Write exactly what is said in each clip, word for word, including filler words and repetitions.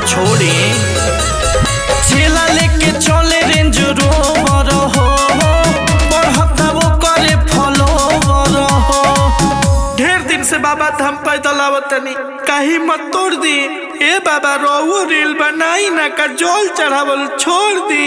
छोड़े चेला लेके चले रेंज रोवर हो बढ़ता वो करे फॉलोवर हो। ढेर दिन से बाबा धाम पैदल आवतनी कहीं मत तोड़ दी ए बाबा रोऊ रील बनाई ना का जोल चढ़ावल छोड़ दी।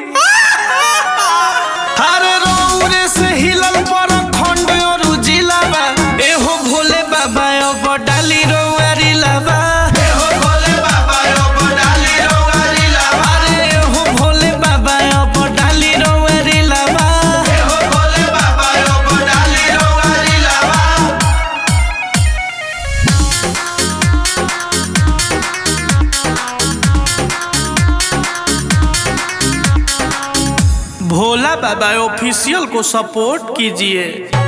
अरे रोऊ से हिलल पर खंड और जिला बा एहो भोले बाबा अब डाली रोआरी लाबा एहो भोले बाबा अब डाली रोआरी लाबा अरे एहो भोले बाबा अब डाली रोआरी लाबा एहो भोले बाबा अब डाली रोआरी लाबा। भोला बाबा ऑफिशियल को सपोर्ट कीजिए।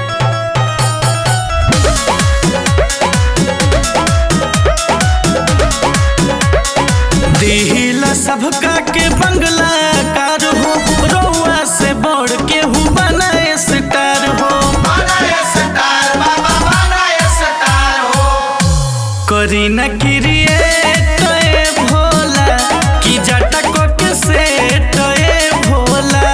दिहिला सबका के बंगला कार हो रउआ से बढ़ के हूँ बनाए स्टार हो बनाए स्टार बाबा बनाए स्टार हो करी न क्रिएट ए भोला की जटक के सेट ए भोला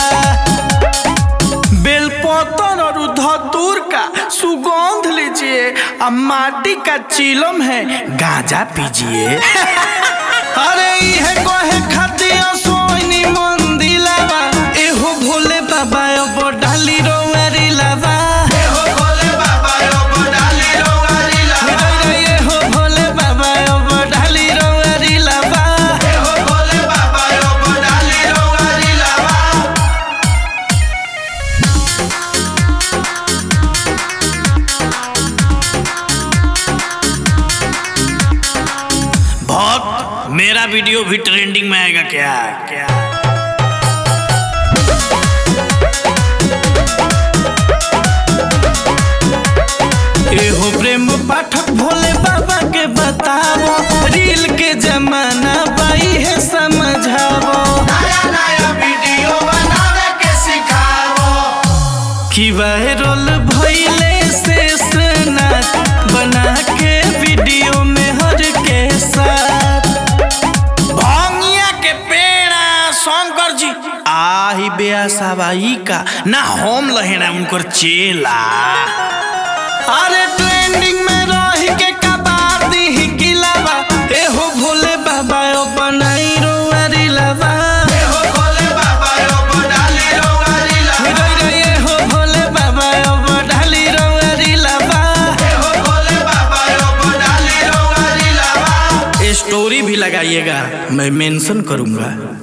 बेलपत्र और धतूर का सुगंध लीजिए अब माटी का चिलम है गांजा पीजिए। अरे इहे कोहे खतिया सोनी मंदिलावा एहो भोले बाबा अब डाली रोआरी लाबा एहो भोले बाबा अब डाली रोआरी लाबा एहो भोले बाबा अब डाली रोआरी लाबा एहो भोले बाबा अब डाली रोआरी लाबा। भक्त मेरा वीडियो भी ट्रेंडिंग में आएगा क्या क्या एहो प्रेम पाठक भोले बाबा के बताओ रील के जमाना बाई है समझाओ नया नया वीडियो बनावे के सिखाओ कि वायरल भइले से नाच बना के वीडियो में हर के साथ भंगिया के पेड़ा शंकर जी आही बेया सवाई का ना हम लहेना उनकर चेला। अरे ट्रेंडिंग में रही के कबार दी किलावा एहो भोले बाबा ओ बनाई रोआरी लाबा एहो भोले बाबा ओ डाली रोआरी लाबा एहो भोले बाबा ओ डाली रोआरी लाबा एहो भोले बाबा ओ डाली रोआरी लाबा। स्टोरी भी लगाइएगा मैं मेंशन करूंगा।